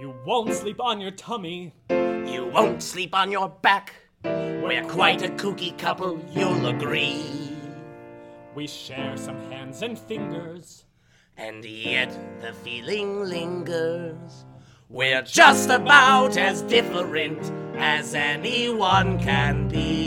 You won't sleep on your tummy. You won't sleep on your back. We're quite a kooky couple, you'll agree. We share some hands and fingers, and yet the feeling lingers. We're just about as different as anyone can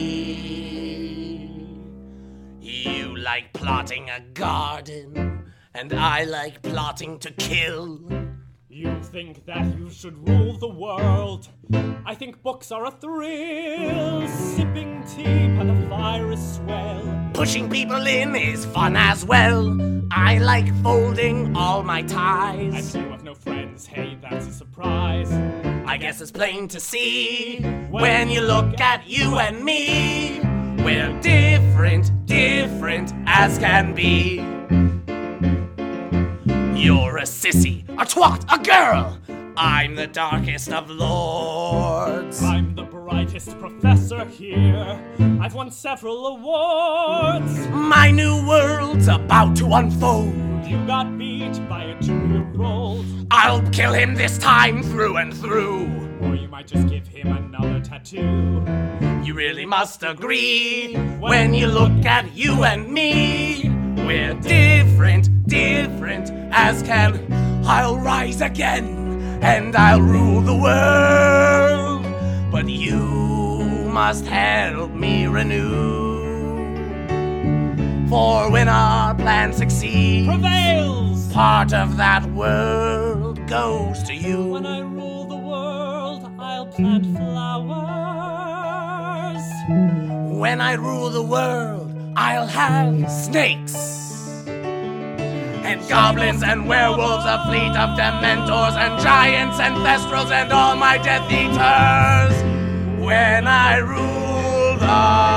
be. You like plotting a garden, and I like plotting to kill. You think that you should rule the world. I think books are a thrill. Sipping tea by the fire is swell. Pushing people in is fun as well. I like folding all my ties. And you have no friends, hey, that's a surprise. I guess it's plain to see when you look at you and me. We're different, different as can be. You're a sissy, a twat, a girl. I'm the darkest of lords. I'm the brightest professor here. I've won several awards. My new world's about to unfold. You got beat by a 2-year-old. I'll kill him this time through and through. Or you might just give him another tattoo. You really must agree when you look at you and me. We're different, different as can. I'll rise again and I'll rule the world. But you must help me renew. For when our plan succeeds, prevails, part of that world goes to you. When I rule the world, I'll plant flowers. When I rule the world, I'll have snakes and goblins and werewolves, a fleet of dementors and giants and thestrals and all my Death Eaters. When I rule the